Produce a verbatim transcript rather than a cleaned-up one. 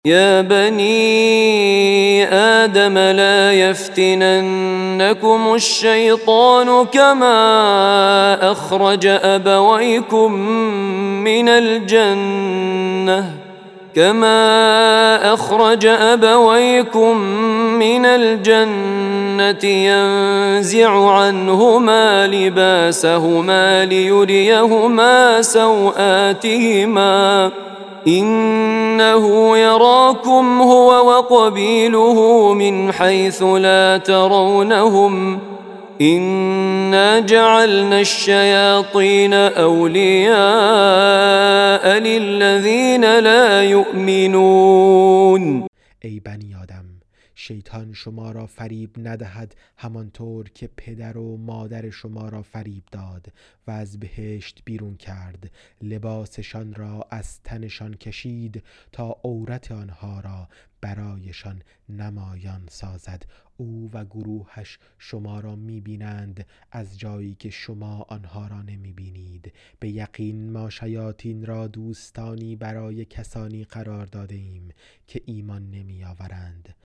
يا بني آدم لا يفتننكم الشيطان كما أخرج أبويكم من الجنة كما أخرج أبويكم من الجنة ينزع عنهما لباسهما ليريهما سوآتهما إنه يراكم هو وقبيله من حيث لا ترونهم إنا جعلنا الشياطين أولياء للذين لا يؤمنون. ای بنی آدم، شیطان شما را فریب ندهد همانطور که پدر و مادر شما را فریب داد و از بهشت بیرون کرد، لباسشان را از تنشان کشید تا عورت آنها را برایشان نمایان سازد. او و گروهش شما را میبینند از جایی که شما آنها را نمیبینید. به یقین ما شیاطین را دوستانی برای کسانی قرار داده ایم که ایمان نمی آورند.